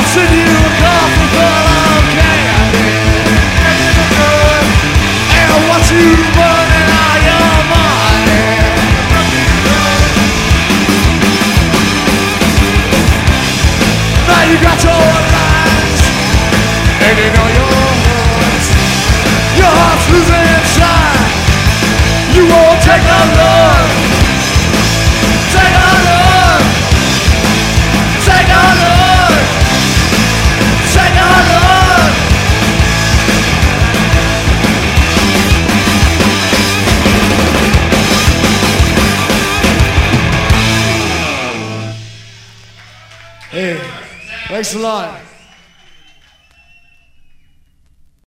send you a coffee full of candy. And watch you burning all your money. Now you got your lines, and you know your heart. Your heart's losing shine. You won't take a look. Take a look. Take a look. Take a look. Hey, thanks a lot.